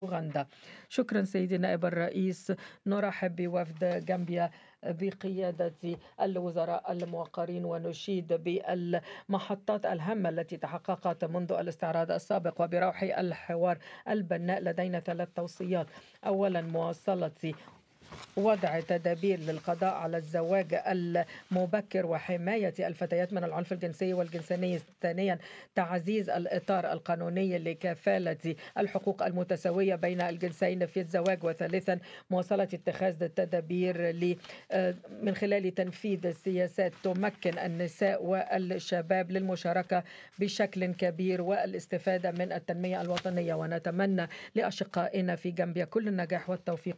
أوغندا. شكرا سيدي نائب الرئيس. نرحب بوفد غامبيا بقيادة الوزراء الموقرين ونشيد بالمحطات الهامة التي تحققت منذ الاستعراض السابق وبروح الحوار البناء. لدينا 3 توصيات. أولا، مواصلة وضع تدابير للقضاء على الزواج المبكر وحماية الفتيات من العنف الجنسي والجنساني. ثانيا، تعزيز الإطار القانوني لكفالة الحقوق المتساوية بين الجنسين في الزواج. وثالثا، مواصلة اتخاذ التدابير من خلال تنفيذ سياسات تمكن النساء والشباب للمشاركة بشكل كبير والاستفادة من التنمية الوطنية. ونتمنى لأشقائنا في غامبيا كل النجاح والتوفيق